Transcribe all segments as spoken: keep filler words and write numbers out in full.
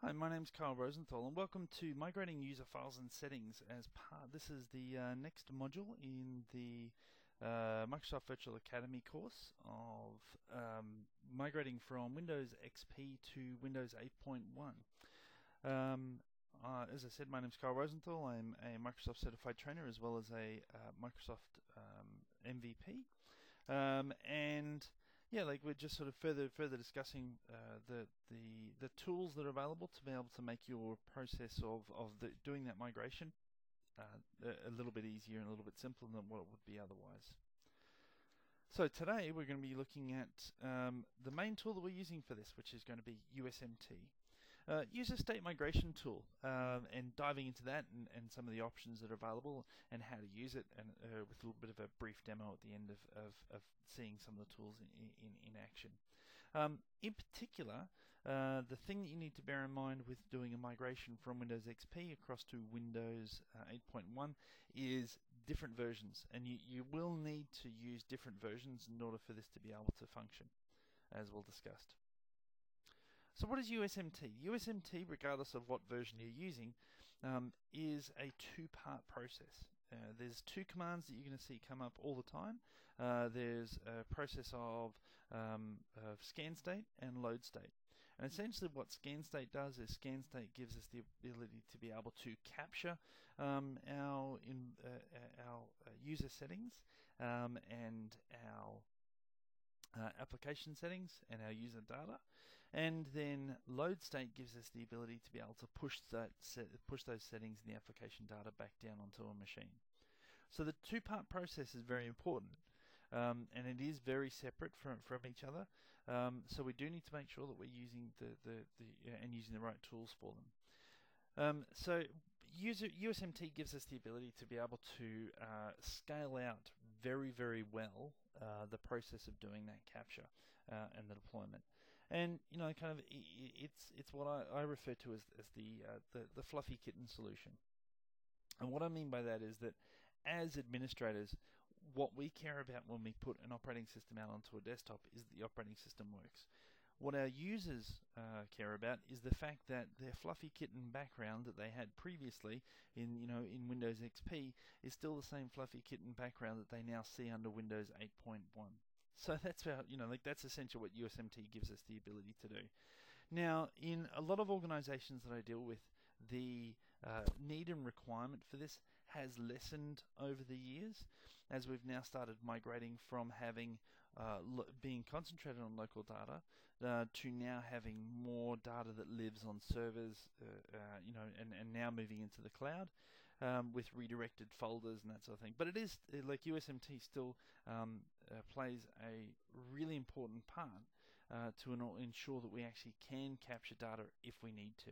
Hi, my name's Carl Rosenthal, and welcome to Migrating User Files and Settings. As part, this is the uh, next module in the uh, Microsoft Virtual Academy course of um, migrating from Windows X P to Windows eight point one. Um, uh, as I said, my name's Carl Rosenthal. I'm a Microsoft Certified Trainer as well as a uh, Microsoft um, M V P. Um, and yeah, like we're just sort of further further discussing uh, the the the tools that are available to be able to make your process of of the, doing that migration uh, a, a little bit easier and a little bit simpler than what it would be otherwise. So today we're going to be looking at um, the main tool that we're using for this, which is going to be U S M T. Uh, user state migration tool, um, and diving into that and, and some of the options that are available and how to use it, and uh, with a little bit of a brief demo at the end of, of, of seeing some of the tools in, in, in action. Um, in particular, uh, the thing that you need to bear in mind with doing a migration from Windows X P across to Windows uh, eight point one is different versions, and you, you will need to use different versions in order for this to be able to function, as we'll discuss. So what is U S M T? U S M T, regardless of what version you're using, um, is a two-part process. Uh, there's two commands that you're going to see come up all the time. Uh, there's a process of, um, of scan state and load state. And essentially what scan state does is scan state gives us the ability to be able to capture um, our, in, uh, our uh, user settings um, and our Uh, application settings and our user data, and then load state gives us the ability to be able to push that set, push those settings and the application data back down onto a machine. So the two-part process is very important, um, and it is very separate from from each other. Um, so we do need to make sure that we're using the the, the uh, and using the right tools for them. Um, so user, U S M T gives us the ability to be able to uh, scale out very, very well uh, the process of doing that capture uh, and the deployment. And you know, kind of, it's it's what I, I refer to as as the, uh, the the fluffy kitten solution. And what I mean by that is that as administrators, what we care about when we put an operating system out onto a desktop is that the operating system works. What our users uh, care about is the fact that their fluffy kitten background that they had previously in you know in Windows X P is still the same fluffy kitten background that they now see under Windows eight point one. So that's about you know like that's essentially what U S M T gives us the ability to do. Now, in a lot of organizations that I deal with, the uh, need and requirement for this has lessened over the years as we've now started migrating from having uh, lo- being concentrated on local data uh, to now having more data that lives on servers, uh, uh, you know, and, and now moving into the cloud um, with redirected folders and that sort of thing. But it is, like U S M T still um, uh, plays a really important part Uh, to ensure that we actually can capture data if we need to.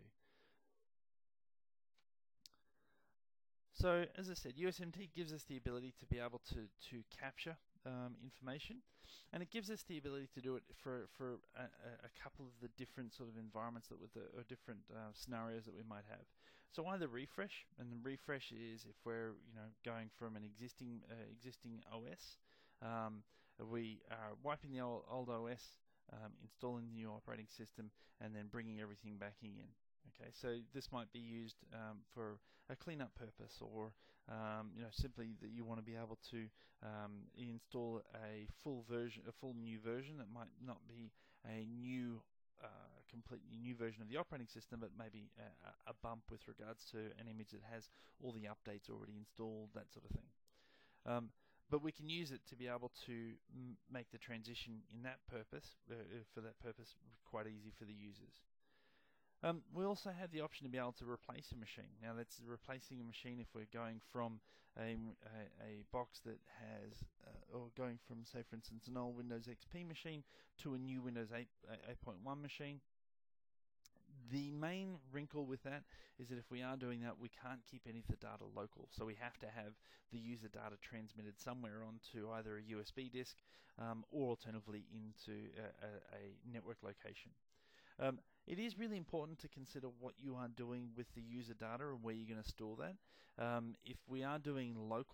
So, as I said, U S M T gives us the ability to be able to, to capture um, information, and it gives us the ability to do it for, for a, a couple of the different sort of environments that with the, or different uh, scenarios that we might have. So either refresh, and the refresh is if we're you know going from an existing uh, existing O S, um, we are wiping the old, old O S, um, installing the new operating system, and then bringing everything back in. Okay, so this might be used um, for a cleanup purpose, or um, you know, simply that you want to be able to um, install a full version, a full new version that might not be a new, uh, completely new version of the operating system, but maybe a, a bump with regards to an image that has all the updates already installed, that sort of thing. Um, but we can use it to be able to m- make the transition in that purpose, uh, for that purpose, quite easy for the users. Um, we also have the option to be able to replace a machine. Now that's replacing a machine if we're going from a, a, a box that has, uh, or going from, say for instance, an old Windows X P machine to a new Windows eight point one machine. The main wrinkle with that is that if we are doing that, we can't keep any of the data local. So we have to have the user data transmitted somewhere onto either a U S B disk um, or alternatively into a, a, a network location. Um, it is really important to consider what you are doing with the user data and where you're going to store that. Um, if we are doing local,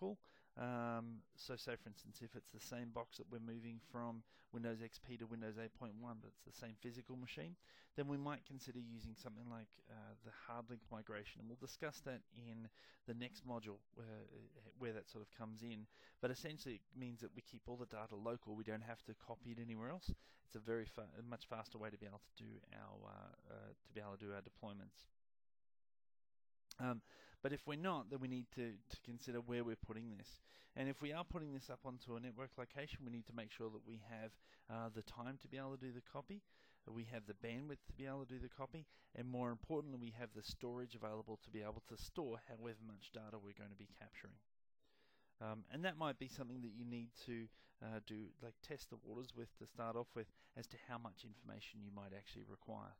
Um, so say for instance, if it's the same box that we're moving from Windows X P to Windows eight point one, but it's the same physical machine, then we might consider using something like uh, the hard link migration, and we'll discuss that in the next module where, where that sort of comes in. But essentially it means that we keep all the data local. We don't have to copy it anywhere else. It's a very fa a much faster way to be able to do our uh, uh, to be able to do our deployments. Um, but if we're not, then we need to, to consider where we're putting this. And if we are putting this up onto a network location, we need to make sure that we have uh, the time to be able to do the copy, that we have the bandwidth to be able to do the copy, and more importantly, we have the storage available to be able to store however much data we're going to be capturing. Um, and that might be something that you need to uh, do, like test the waters with to start off with, as to how much information you might actually require.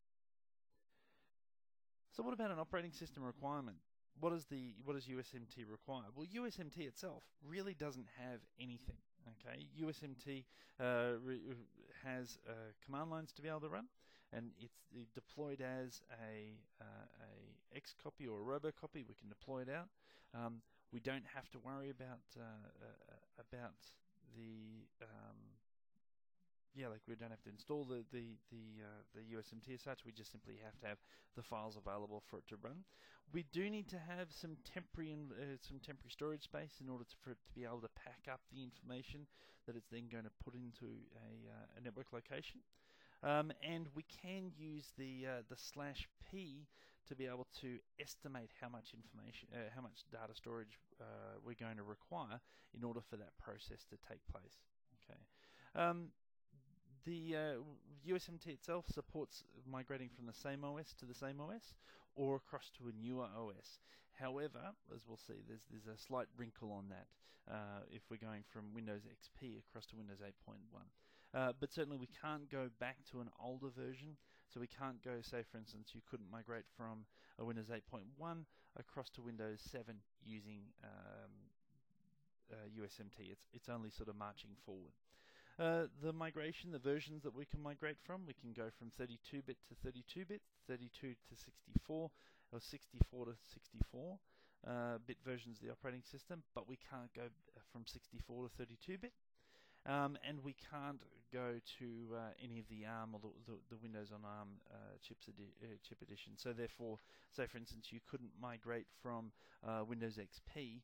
So what about an operating system requirement? What does the what does U S M T require? Well, U S M T itself really doesn't have anything. Okay, U S M T uh, has uh, command lines to be able to run, and it's deployed as a uh, a Xcopy or a robocopy. We can deploy it out. Um, we don't have to worry about uh, uh, about the um, yeah, like we don't have to install the the the, uh, the U S M T as such. We just simply have to have the files available for it to run. We do need to have some temporary uh, some temporary storage space in order to, for it to be able to pack up the information that it's then going to put into a, uh, a network location. Um, and we can use the uh, the slash p to be able to estimate how much information, uh, how much data storage uh, we're going to require in order for that process to take place. Okay. Um, The uh, U S M T itself supports migrating from the same O S to the same O S or across to a newer O S. However, as we'll see, there's, there's a slight wrinkle on that uh, if we're going from Windows X P across to Windows eight point one. Uh, but certainly we can't go back to an older version. So we can't go, say for instance, you couldn't migrate from a Windows eight point one across to Windows seven using um, uh, U S M T. It's, it's only sort of marching forward. Uh, the migration, the versions that we can migrate from, we can go from thirty-two bit to thirty-two bit, thirty-two to sixty-four, or sixty-four to sixty-four uh, bit versions of the operating system, but we can't go from sixty-four to thirty-two bit. Um, and we can't go to uh, any of the ARM or the, the, the Windows on ARM uh, chips edi uh, chip edition. So therefore, say for instance, you couldn't migrate from uh, Windows X P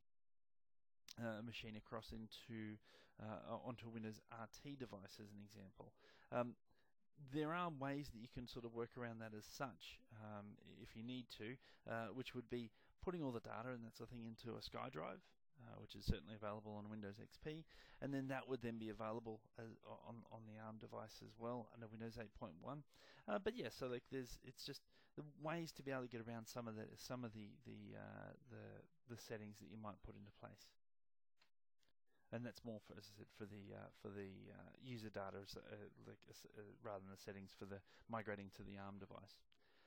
Uh, machine across into uh, onto a Windows R T device as an example. Um, there are ways that you can sort of work around that as such um, if you need to, uh, which would be putting all the data and that sort of thing into a SkyDrive, uh, which is certainly available on Windows X P, and then that would then be available as, on on the ARM device as well under Windows eight point one. Uh, but yeah, so like there's it's just the ways to be able to get around some of the some of the the uh, the the settings that you might put into place. And that's more, for, as I said, for the uh, for the uh, user data, uh, like uh, rather than the settings for the migrating to the ARM device.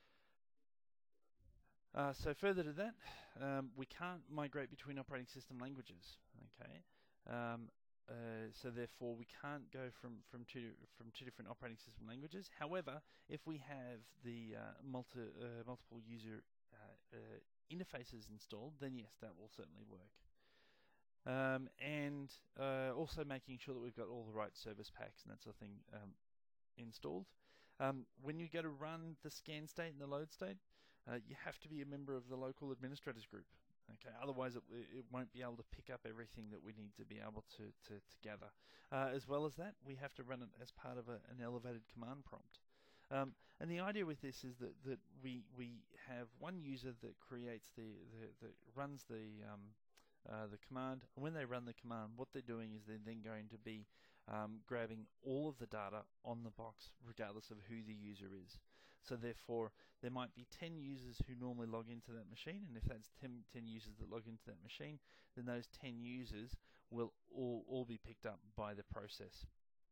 Uh, so further to that, um, we can't migrate between operating system languages. Okay, um, uh, so therefore we can't go from from two from two different operating system languages. However, if we have the uh, multi uh, multiple user uh, uh, interfaces installed, then yes, that will certainly work. Um, and uh, also making sure that we've got all the right service packs and that sort of thing um, installed. Um, when you go to run the scan state and the load state, uh, you have to be a member of the local administrators group. Okay, otherwise it, it won't be able to pick up everything that we need to be able to, to, to gather. Uh, as well as that, we have to run it as part of a, an elevated command prompt. Um, and the idea with this is that, that we we have one user that creates the, the, the runs the um, Uh, the command, and when they run the command, what they're doing is they're then going to be um, grabbing all of the data on the box regardless of who the user is. So therefore there might be ten users who normally log into that machine, and if that's ten, ten users that log into that machine, then those ten users will all, all be picked up by the process.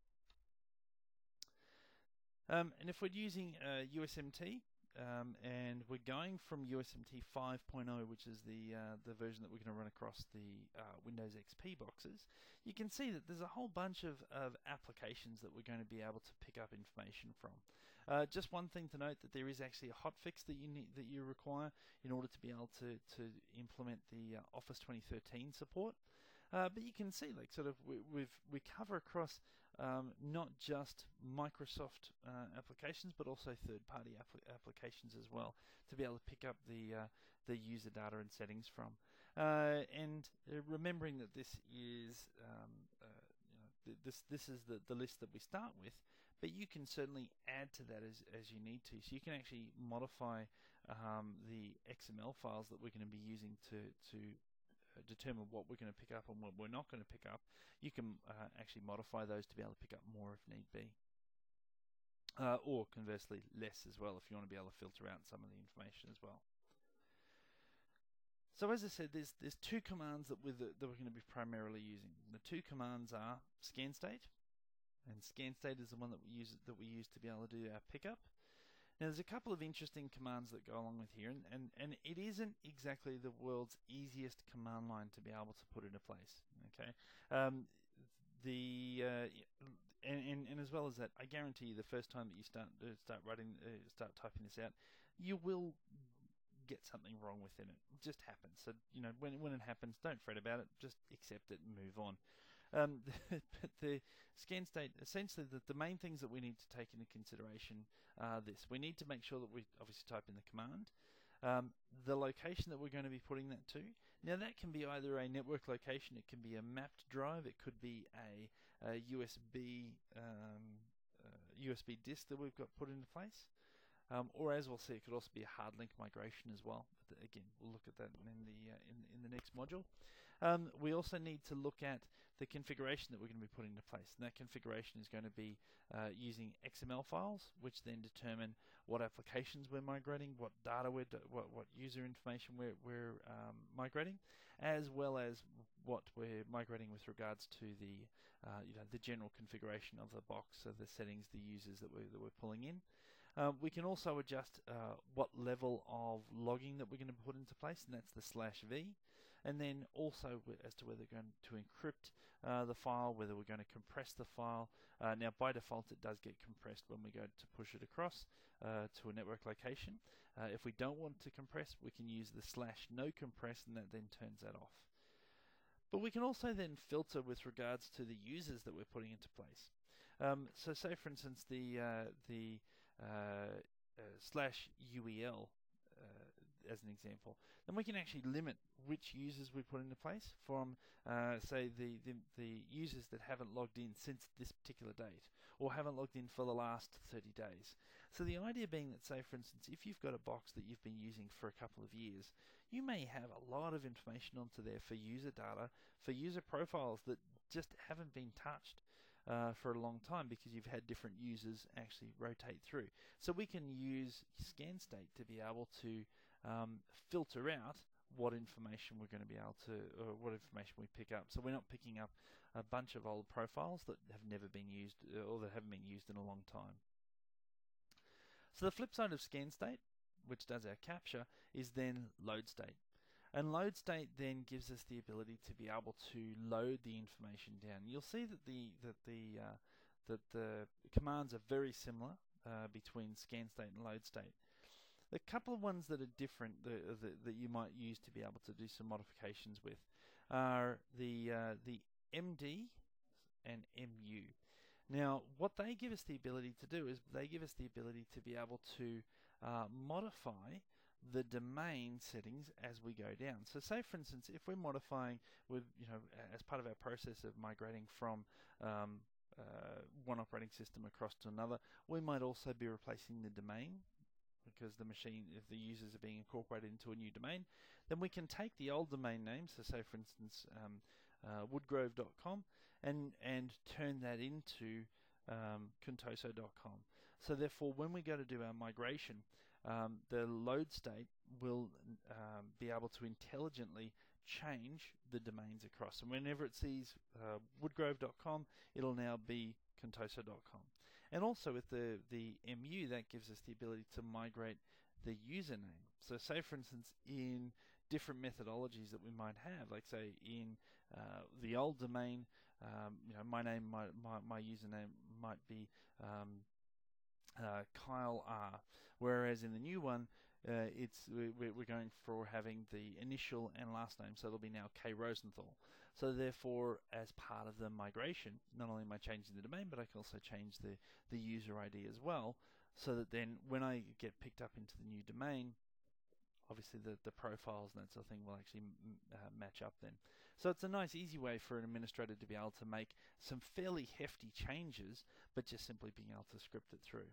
Um, and if we're using uh, U S M T, Um, and we're going from U S M T five point oh, which is the uh, the version that we're going to run across the uh, Windows X P boxes. You can see that there's a whole bunch of, of applications that we're going to be able to pick up information from. Uh, just one thing to note, that there is actually a hotfix that you need that you require in order to be able to to implement the uh, Office twenty thirteen support. Uh, but you can see, like, sort of, we, we've we cover across um, not just Microsoft uh, applications, but also third-party apl applications as well, to be able to pick up the uh, the user data and settings from. Uh, and uh, remembering that this is um, uh, you know, th this this is the the list that we start with, but you can certainly add to that as as you need to. So you can actually modify um, the X M L files that we're going to be using to to uh, determine what we're going to pick up and what we're not going to pick up. You can uh, actually modify those to be able to pick up more if need be. Uh, or conversely, less as well, if you want to be able to filter out some of the information as well. So as I said, there's there's two commands that we're, that we're going to be primarily using. The two commands are scan state, and scan state is the one that we use that we use to be able to do our pickup. Now there's a couple of interesting commands that go along with here, and, and, and it isn't exactly the world's easiest command line to be able to put into place. Okay, um, the uh, and, and and as well as that, I guarantee you, the first time that you start uh, start writing, uh, start typing this out, you will get something wrong within it. It just happens. So you know, when when it happens, don't fret about it. Just accept it and move on. Um, the, but the scan state, essentially, the, the main things that we need to take into consideration are this. We need to make sure that we obviously type in the command, um, the location that we're going to be putting that to. Now that can be either a network location, it can be a mapped drive, it could be a, a U S B um, uh, U S B disk that we've got put into place. Um, or as we'll see, it could also be a hard link migration as well. But the, again, we'll look at that in the uh, in, in the next module. Um, we also need to look at the configuration that we're going to be putting into place, and that configuration is going to be uh, using X M L files, which then determine what applications we're migrating, what data we're, what what user information we're we're um, migrating, as well as what we're migrating with regards to the uh, you know the general configuration of the box, so the settings, the users that we're that we're pulling in. Uh, we can also adjust uh, what level of logging that we're going to put into place, and that's the slash V. And then also as to whether we're going to encrypt uh, the file, whether we're going to compress the file. Uh, now by default it does get compressed when we go to push it across uh, to a network location. Uh, if we don't want to compress, we can use the slash no compress, and that then turns that off. But we can also then filter with regards to the users that we're putting into place. Um, so say for instance the uh, the uh, uh, slash U E L uh, as an example, then we can actually limit which users we put into place from uh, say the, the the users that haven't logged in since this particular date, or haven't logged in for the last thirty days. So the idea being that, say for instance, if you've got a box that you've been using for a couple of years, you may have a lot of information onto there for user data, for user profiles that just haven't been touched Uh, for a long time because you've had different users actually rotate through. So we can use scan state to be able to um, filter out what information we're going to be able to, or what information we pick up. So we're not picking up a bunch of old profiles that have never been used uh, or that haven't been used in a long time. So the flip side of scan state, which does our capture, is then load state. And load state then gives us the ability to be able to load the information down. You'll see that the that the uh, that the commands are very similar uh, between scan state and load state. The couple of ones that are different that, that, that you might use to be able to do some modifications with are the uh, the M D and M U. Now, what they give us the ability to do is they give us the ability to be able to uh, modify the domain settings as we go down. So say for instance, if we're modifying with, you know, as part of our process of migrating from um, uh, one operating system across to another, we might also be replacing the domain because the machine, if the users are being incorporated into a new domain, then we can take the old domain name, so say for instance um, uh, woodgrove dot com, and, and turn that into um, contoso dot com. So therefore when we go to do our migration, Um, the load state will um, be able to intelligently change the domains across. And whenever it sees uh, woodgrove dot com, it'll now be contoso dot com. And also with the, the M U, that gives us the ability to migrate the username. So say for instance, in different methodologies that we might have, like say in uh, the old domain, um, you know, my name, my, my, my username might be um, uh, Kyle R. Whereas in the new one, uh, it's we're, we're going for having the initial and last name, so it'll be now K Rosenthal. So therefore, as part of the migration, not only am I changing the domain, but I can also change the, the user I D as well, so that then when I get picked up into the new domain, obviously the, the profiles and that sort of thing will actually m uh, match up then. So it's a nice easy way for an administrator to be able to make some fairly hefty changes, but just simply being able to script it through.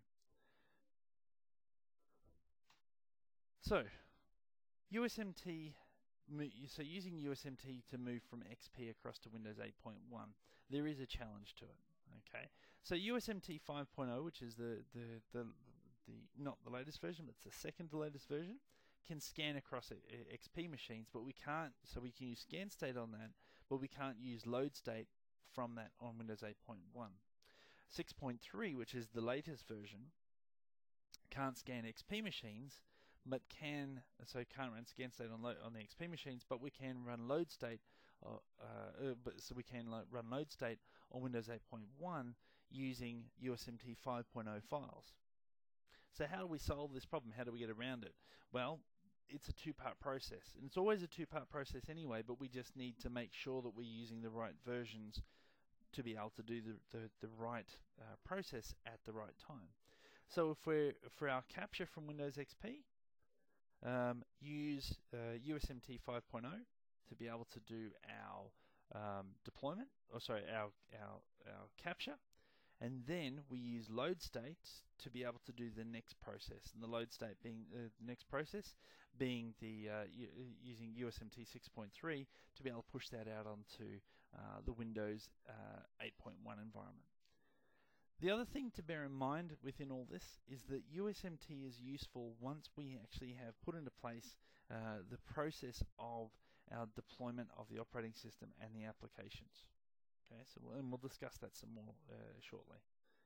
So U S M T, so using U S M T to move from X P across to Windows eight point one, there is a challenge to it. Okay, so U S M T five point oh, which is the the the, the not the latest version, but it's the second to latest version, can scan across X P machines, but we can't. So we can use scan state on that, but we can't use load state from that on Windows eight point one. six point three, which is the latest version, can't scan X P machines, but can so can't run scan state on on the X P machines, but we can run load state. Uh, uh, but so we can lo run load state on Windows eight point one using U S M T five point oh files. So how do we solve this problem? How do we get around it? Well, it's a two-part process, and it's always a two-part process anyway. But we just need to make sure that we're using the right versions to be able to do the the, the right uh, process at the right time. So if we're for our capture from Windows X P, um, use uh, U S M T five point oh to be able to do our um, deployment, or sorry, our our our capture, and then we use load state to be able to do the next process. And the load state being uh, the next process being the uh, using U S M T six point three to be able to push that out onto uh, the Windows uh, eight point one environment. The other thing to bear in mind within all this is that U S M T is useful once we actually have put into place uh, the process of our deployment of the operating system and the applications. Okay, so we'll, and we'll discuss that some more uh, shortly.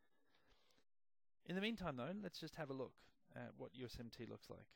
In the meantime, though, let's just have a look at what U S M T looks like.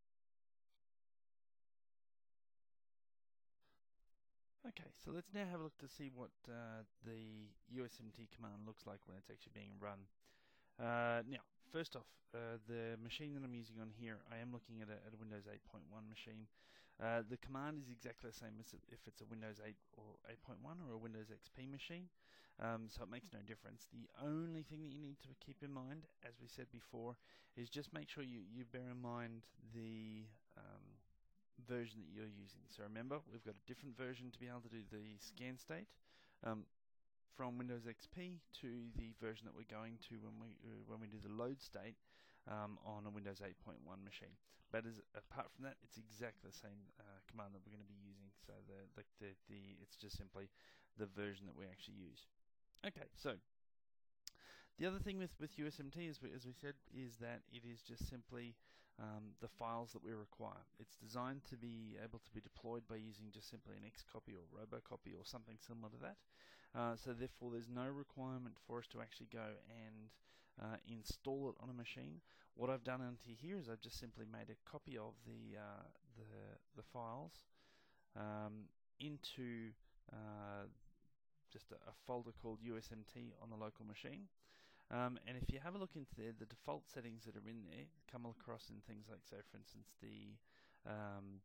Okay, so let's now have a look to see what uh, the U S M T command looks like when it's actually being run. Uh, now, first off, uh, the machine that I'm using on here, I am looking at a, at a Windows eight point one machine. Uh, the command is exactly the same as if it's a Windows eight or eight point one or a Windows X P machine, um, so it makes no difference. The only thing that you need to keep in mind, as we said before, is just make sure you, you bear in mind the um, version that you're using. So remember, we've got a different version to be able to do the scan state um, from Windows X P to the version that we're going to when we uh, when we do the load state um, on a Windows eight point one machine. But as, apart from that, it's exactly the same uh, command that we're going to be using. So the, the the the it's just simply the version that we actually use. Okay, so the other thing with with U S M T, as we, as we said, is that it is just simply um, the files that we require. It's designed to be able to be deployed by using just simply an Xcopy or Robocopy or something similar to that. Uh, so therefore, there's no requirement for us to actually go and uh, install it on a machine. What I've done onto here is I've just simply made a copy of the uh, the the files um, into uh, just a, a folder called U S M T on the local machine. Um, and if you have a look into there, the default settings that are in there come across in things like, so for instance, the um,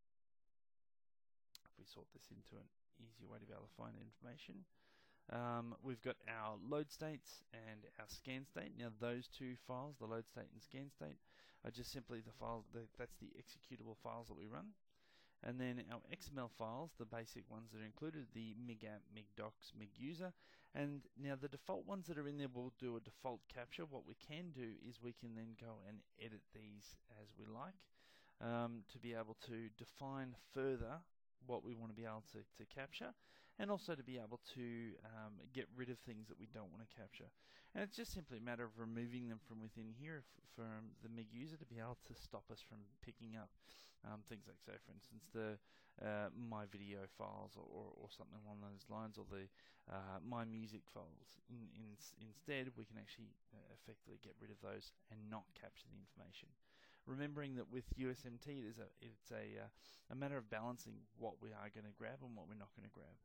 if we sort this into an easier way to be able to find information, um, we've got our load states and our scan state. Now those two files, the load state and scan state, are just simply the files, the, that's the executable files that we run. And then our X M L files, the basic ones that are included, the migapp, migdocs, miguser. And now the default ones that are in there will do a default capture. What we can do is we can then go and edit these as we like um, to be able to define further what we want to be able to, to capture, and also to be able to um, get rid of things that we don't want to capture. And it's just simply a matter of removing them from within here from the miguser to be able to stop us from picking up um, things like, so for instance, the uh, my video files or, or, or something along those lines, or the uh, my music files. In, in, instead, we can actually uh, effectively get rid of those and not capture the information. Remembering that with U S M T, it is a, it's a, uh, a matter of balancing what we are going to grab and what we're not going to grab.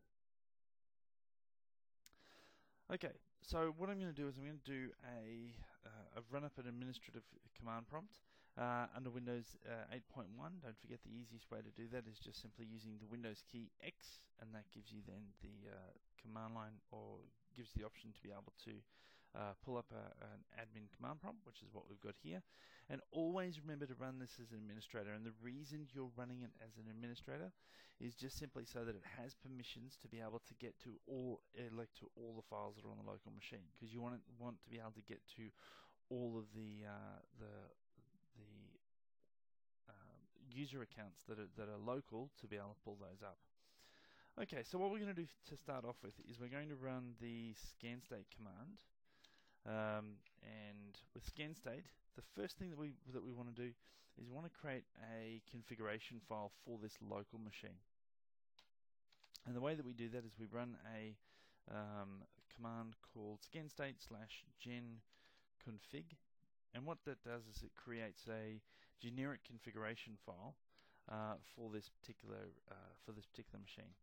Okay, so what I'm going to do is I'm going to do a, uh, a run up an administrative command prompt Uh, under Windows uh, eight point one, don't forget the easiest way to do that is just simply using the Windows key X, and that gives you then the uh, command line, or gives the option to be able to uh, pull up a, an admin command prompt, which is what we've got here. And always remember to run this as an administrator, and the reason you're running it as an administrator is just simply so that it has permissions to be able to get to all uh, like to all the files that are on the local machine, because you want it, want to be able to get to all of the uh, the the um, user accounts that are that are local to be able to pull those up. Okay, so what we're going to do to start off with is we're going to run the scanstate command, um, and with scanstate, the first thing that we that we want to do is we want to create a configuration file for this local machine. And the way that we do that is we run a um, command called scanstate slash gen config, and what that does is it creates a generic configuration file uh, for this particular uh, for this particular machine.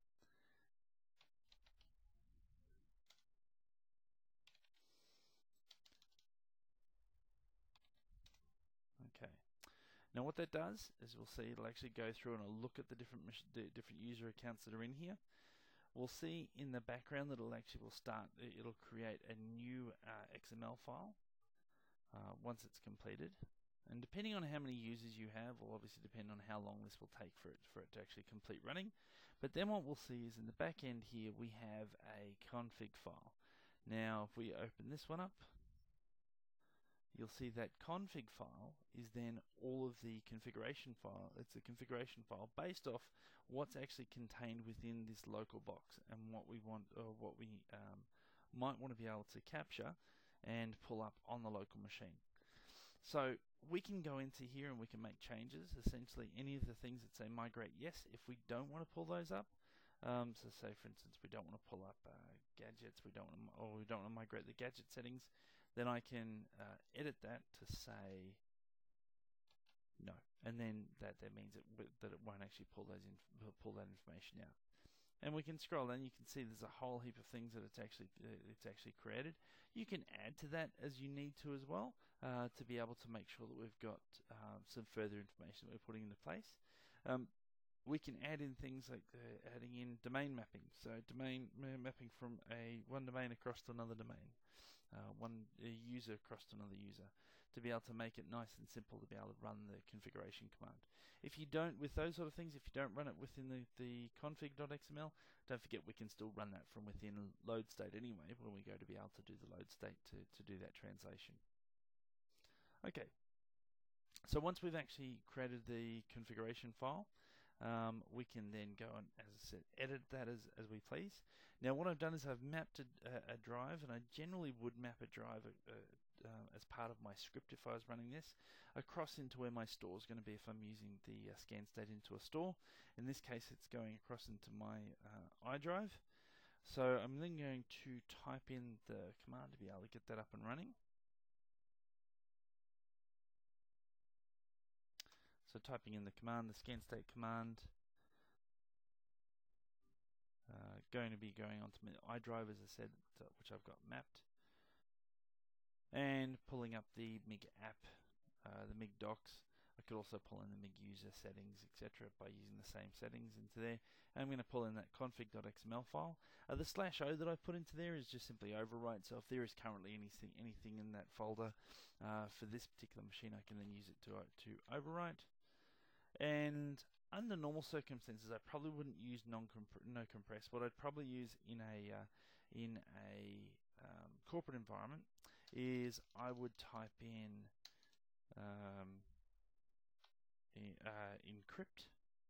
Okay. Now what that does is we'll see it'll actually go through and it'll look at the different the different user accounts that are in here. We'll see in the background that it'll actually will start. It'll create a new uh, X M L file uh, once it's completed. And depending on how many users you have, will obviously depend on how long this will take for it for it to actually complete running. But then what we'll see is in the back end here we have a config file. Now if we open this one up, you'll see that config file is then all of the configuration file. It's a configuration file based off what's actually contained within this local box and what we want, or what we um, might want to be able to capture and pull up on the local machine. So we can go into here and we can make changes. Essentially any of the things that say migrate yes, if we don't want to pull those up. Um, so say for instance we don't want to pull up uh, gadgets, we don't want to, or we don't want to migrate the gadget settings, then I can uh, edit that to say no, and then that that means it that it won't actually pull those in, pull that information out. And we can scroll down. You can see there's a whole heap of things that it's actually uh, it's actually created. You can add to that as you need to as well uh, to be able to make sure that we've got um, some further information that we're putting into place. Um, we can add in things like uh, adding in domain mapping. So domain mapping from a one domain across to another domain. Uh, one uh, user across to another user, to be able to make it nice and simple to be able to run the configuration command. If you don't, with those sort of things, if you don't run it within the, the config.xml, don't forget we can still run that from within load state anyway when we go to be able to do the load state to, to do that translation. Okay, so once we've actually created the configuration file, Um, we can then go and, as I said, edit that as, as we please. Now what I've done is I've mapped a, a, a drive, and I generally would map a drive uh, uh, as part of my script if I was running this, across into where my store is going to be if I'm using the uh, scanstate into a store. In this case it's going across into my uh, iDrive. So I'm then going to type in the command to be able to get that up and running. So typing in the command, the scanstate command, uh, going to be going onto my iDrive, as I said, which I've got mapped, and pulling up the M I G app, uh, the M I G docs. I could also pull in the M I G user settings, et cetera, by using the same settings into there. And I'm going to pull in that config.xml file. Uh, the slash O that I put into there is just simply overwrite. So if there is currently anything anything in that folder uh, for this particular machine, I can then use it to uh, to overwrite. And under normal circumstances, I probably wouldn't use non no compress. What I'd probably use in a uh, in a um, corporate environment is I would type in um, in, uh, encrypt,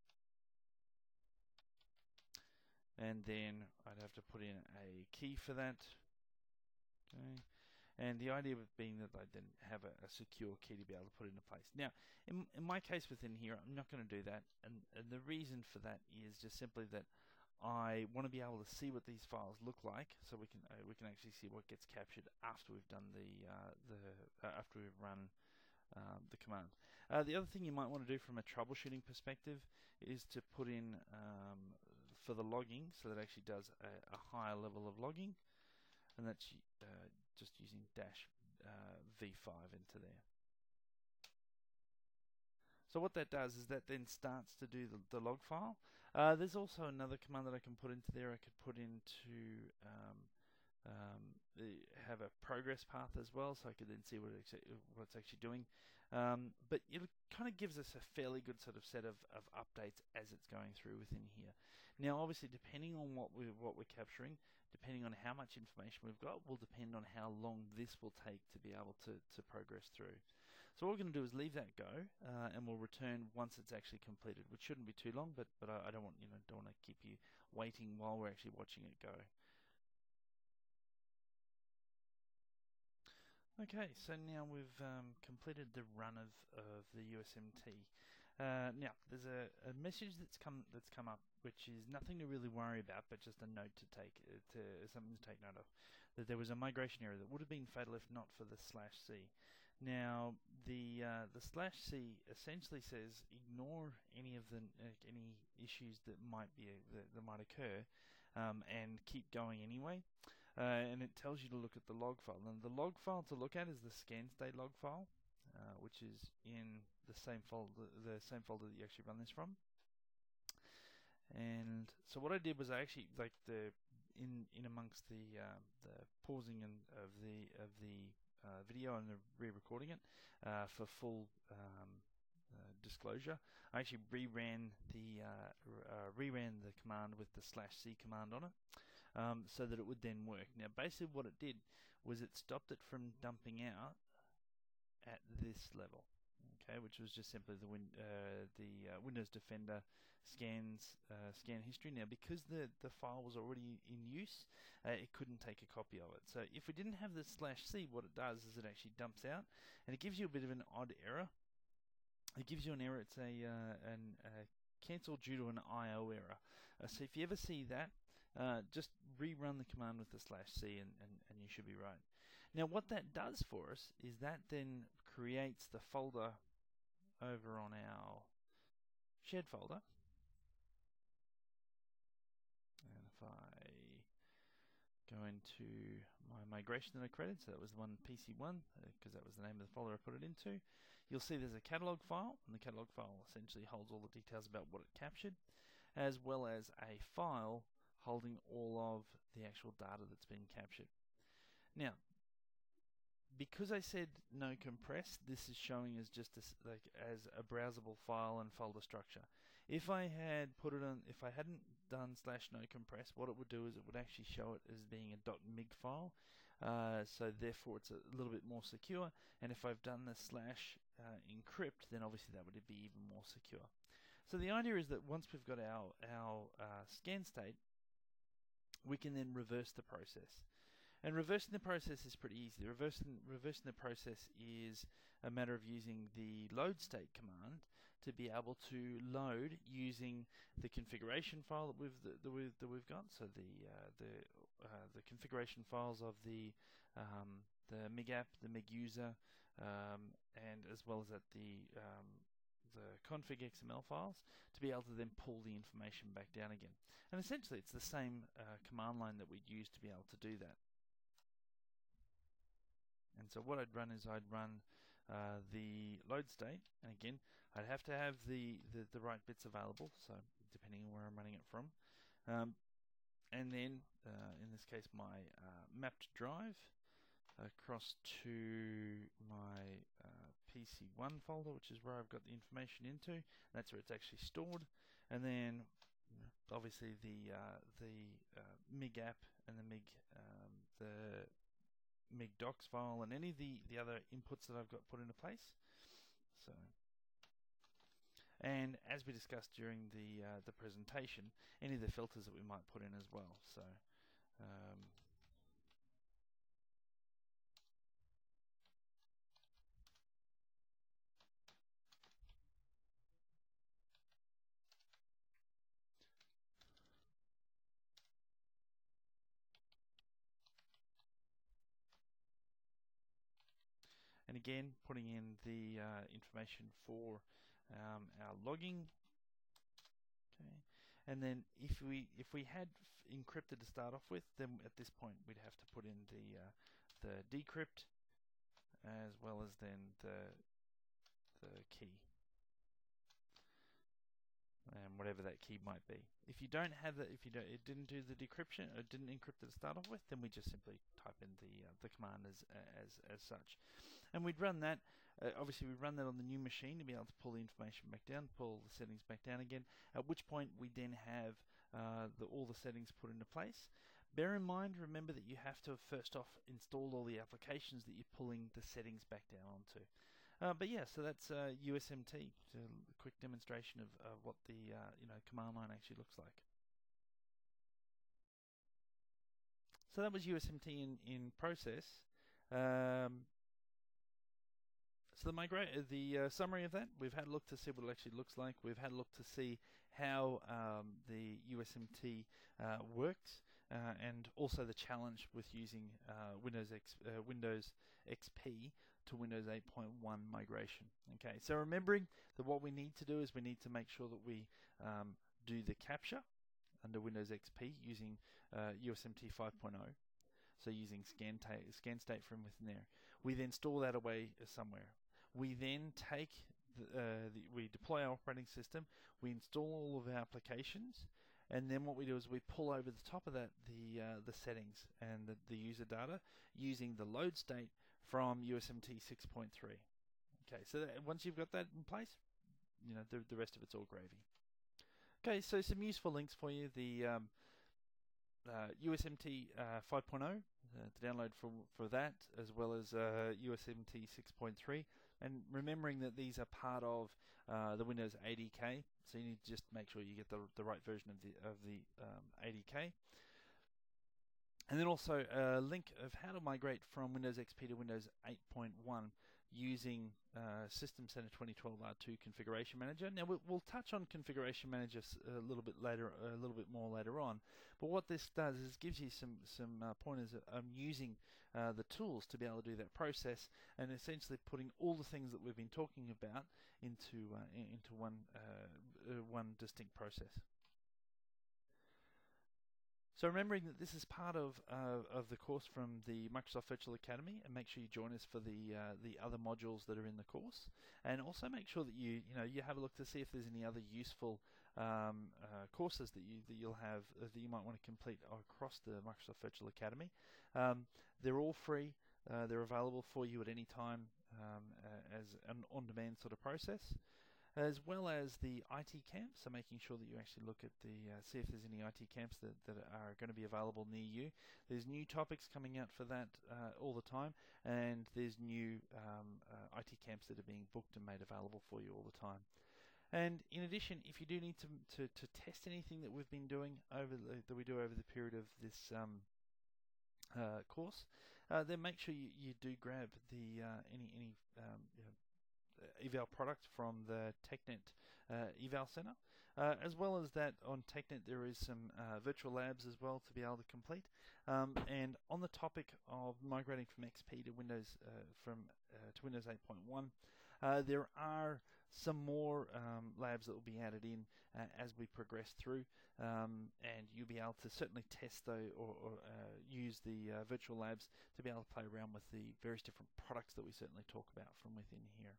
and then I'd have to put in a key for that. Okay. And the idea of it being that I then have a, a secure key to be able to put into place. Now, in, in my case within here, I'm not going to do that, and, and the reason for that is just simply that I want to be able to see what these files look like, so we can uh, we can actually see what gets captured after we've done the uh, the uh, after we've run um, the command. Uh, the other thing you might want to do from a troubleshooting perspective is to put in um, for the logging, so that it actually does a, a higher level of logging, and that's uh, just using dash uh, V five into there. So what that does is that then starts to do the, the log file. Uh, there's also another command that I can put into there. I could put into um, um, the, have a progress path as well, so I could then see what, it, what it's actually doing. Um, but it kind of gives us a fairly good sort of set of, of updates as it's going through within here. Now, obviously, depending on what we what we're capturing, depending on how much information we've got, will depend on how long this will take to be able to to progress through. So what we're going to do is leave that go, uh, and we'll return once it's actually completed, which shouldn't be too long. But but I, I don't want you know don't want to keep you waiting while we're actually watching it go. Okay, so now we've um, completed the run of, of the U S M T. Uh, now there's a, a message that's come that's come up, which is nothing to really worry about, but just a note to take uh, to something to take note of. That there was a migration error that would have been fatal if not for the slash C. Now the uh, the slash C essentially says ignore any of the uh, any issues that might be uh, that, that might occur, um, and keep going anyway. Uh, and it tells you to look at the log file. And the log file to look at is the scan state log file, uh, which is in the same folder, the same folder that you actually run this from. And so what I did was I actually like the in in amongst the uh, the pausing and of the of the uh, video and the re-recording it uh, for full um, uh, disclosure, I actually reran the uh, uh, reran the command with the slash C command on it. Um, so that it would then work. Now basically what it did was it stopped it from dumping out at this level, okay, which was just simply the win uh, the uh, Windows Defender scans uh, scan history. Now because the, the file was already in use, uh, it couldn't take a copy of it. So if we didn't have the slash C, what it does is it actually dumps out, and it gives you a bit of an odd error. It gives you an error, it's a uh, an, uh, cancel due to an I O error. Uh, so if you ever see that, Uh, just rerun the command with the slash C and, and, and you should be right. Now what that does for us is that then creates the folder over on our shared folder. And if I go into my migration that I created, so that was the one P C one, because uh, that was the name of the folder I put it into, you'll see there's a catalog file, and the catalog file essentially holds all the details about what it captured, as well as a file holding all of the actual data that's been captured. Now, because I said no compress, this is showing as just a, like as a browsable file and folder structure. If I had put it on, if I hadn't done slash no compress, what it would do is it would actually show it as being a .mig file. Uh, so therefore it's a little bit more secure. And if I've done the slash uh, encrypt, then obviously that would be even more secure. So the idea is that once we've got our our uh, scan state, we can then reverse the process. And reversing the process is pretty easy. Reversing, reversing the process is a matter of using the load state command to be able to load using the configuration file that we've that, that we've, that we've got. So the uh, the uh, the configuration files of the um, the mig app, the mig user, um, and as well as at the um, the config X M L files to be able to then pull the information back down again. And essentially it's the same uh, command line that we'd use to be able to do that. And so what I'd run is I'd run uh, the load state, and again I'd have to have the, the, the right bits available, so depending on where I'm running it from. Um, and then uh, in this case my uh, mapped drive across to my uh, P C one folder, which is where I've got the information into. That's where it's actually stored. And then obviously the uh, the uh, mig app and the mig um, the mig docs file and any of the, the other inputs that I've got put into place. So, and as we discussed during the uh, the presentation, any of the filters that we might put in as well. So. Um, And again, putting in the uh, information for um, our logging. Okay, and then if we if we had encrypted to start off with, then at this point we'd have to put in the uh, the decrypt as well as then the the key. whatever that key might be. If you don't have that, if you don't, it didn't do the decryption, or didn't encrypt it to start off with, then we just simply type in the uh, the command as as as such, and we'd run that. Uh, obviously, we run that on the new machine to be able to pull the information back down, pull the settings back down again. At which point, we then have uh, the, all the settings put into place. Bear in mind, remember that you have to first off install all the applications that you're pulling the settings back down onto. Uh, but yeah, so that's uh, U S M T, so a quick demonstration of uh, what the uh, you know command line actually looks like. So that was U S M T in in process. Um, so the migrate, uh, the uh, summary of that, we've had a look to see what it actually looks like. We've had a look to see how um, the U S M T uh, works, uh, and also the challenge with using uh, Windows X, uh, Windows X P to Windows eight point one migration. Okay, so remembering that what we need to do is we need to make sure that we um, do the capture under Windows X P using uh, U S M T five point oh. So using scan, scan state from within there. We then store that away somewhere. We then take, the, uh, the, we deploy our operating system, we install all of our applications, and then what we do is we pull over the top of that the uh, the settings and the, the user data using the load state from U S M T six point three. Okay, so that, once you've got that in place, you know the, the rest of it's all gravy. Okay, so some useful links for you. The um, uh, U S M T uh, five point oh, uh, to download for for that, as well as uh, U S M T six point three, and remembering that these are part of uh, the Windows eighty K, so you need to just make sure you get the the right version of the of the um, eighty K. And then also a link of how to migrate from Windows X P to Windows eight point one using uh, System Center twenty twelve R two Configuration Manager. Now we'll, we'll touch on Configuration Manager a little bit later, a little bit more later on. But what this does is gives you some some uh, pointers on using uh, the tools to be able to do that process, and essentially putting all the things that we've been talking about into uh, into one uh, uh, one distinct process. So remembering that this is part of uh, of the course from the Microsoft Virtual Academy, and make sure you join us for the uh, the other modules that are in the course, and also make sure that you you know you have a look to see if there's any other useful um, uh, courses that you that you'll have uh, that you might want to complete across the Microsoft Virtual Academy. Um, they're all free. Uh, they're available for you at any time um, uh, as an on-demand sort of process, as well as the I T camps, so making sure that you actually look at the, uh, see if there's any I T camps that, that are going to be available near you. There's new topics coming out for that uh, all the time, and there's new um, uh, I T camps that are being booked and made available for you all the time. And in addition, if you do need to, to, to test anything that we've been doing over the, that we do over the period of this um, uh, course, uh, then make sure you, you do grab the uh, any any um, you know, eval product from the TechNet uh, eval center, uh, as well as that on TechNet there is some uh, virtual labs as well to be able to complete. Um, and on the topic of migrating from X P to Windows uh, from uh, to Windows eight point one, uh, there are some more um, labs that will be added in uh, as we progress through, um, and you'll be able to certainly test though or, or uh, use the uh, virtual labs to be able to play around with the various different products that we certainly talk about from within here.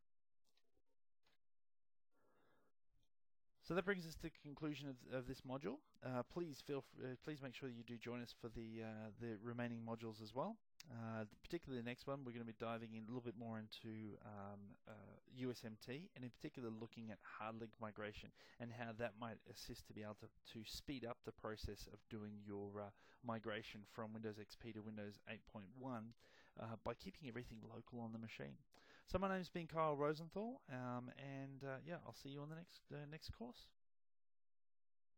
So that brings us to the conclusion of, of this module. Uh, please feel uh, please make sure that you do join us for the uh, the remaining modules as well. Uh, particularly the next one, we're going to be diving in a little bit more into um, uh, U S M T, and in particular looking at hard link migration and how that might assist to be able to, to speed up the process of doing your uh, migration from Windows X P to Windows eight point one uh, by keeping everything local on the machine. So my name's been Kyle Rosenthal, um, and uh, yeah, I'll see you on the next uh, next course.